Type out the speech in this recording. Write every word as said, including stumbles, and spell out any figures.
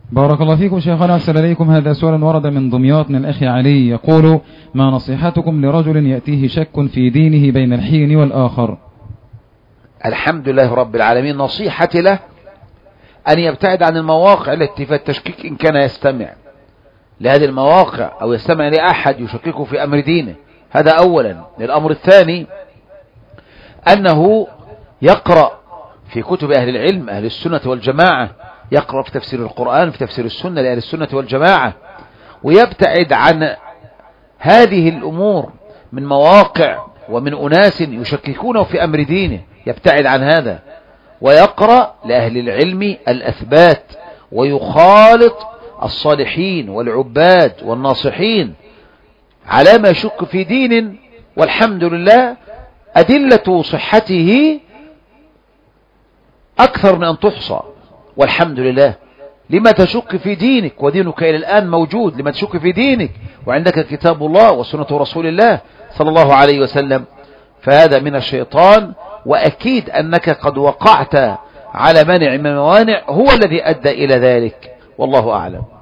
بارك الله فيكم شيخنا، أحسن إليكم. هذا سؤال ورد من دمياط من الأخ علي، يقول: ما نصيحتكم لرجل يأتيه شك في دينه بين الحين والآخر؟ الحمد لله رب العالمين. نصيحتي له أن يبتعد عن المواقع التي فيها التشكيك، إن كان يستمع لهذه المواقع أو يستمع لأحد يشككه في أمر دينه. هذا أولا. الأمر الثاني أنه يقرأ في كتب أهل العلم أهل السنة والجماعة، يقرأ في تفسير القرآن في تفسير السنة لأهل السنة والجماعة، ويبتعد عن هذه الأمور من مواقع ومن أناس يشككونه في أمر دينه، يبتعد عن هذا، ويقرأ لأهل العلم الأثبات، ويخالط الصالحين والعباد والناصحين على ما يشك في دين، والحمد لله أدلة صحته أكثر من أن تحصى، والحمد لله. لما تشك في دينك ودينك إلى الآن موجود، لما تشك في دينك وعندك كتاب الله وسنة رسول الله صلى الله عليه وسلم، فهذا من الشيطان، وأكيد أنك قد وقعت على مانع من الموانع هو الذي أدى إلى ذلك، والله أعلم.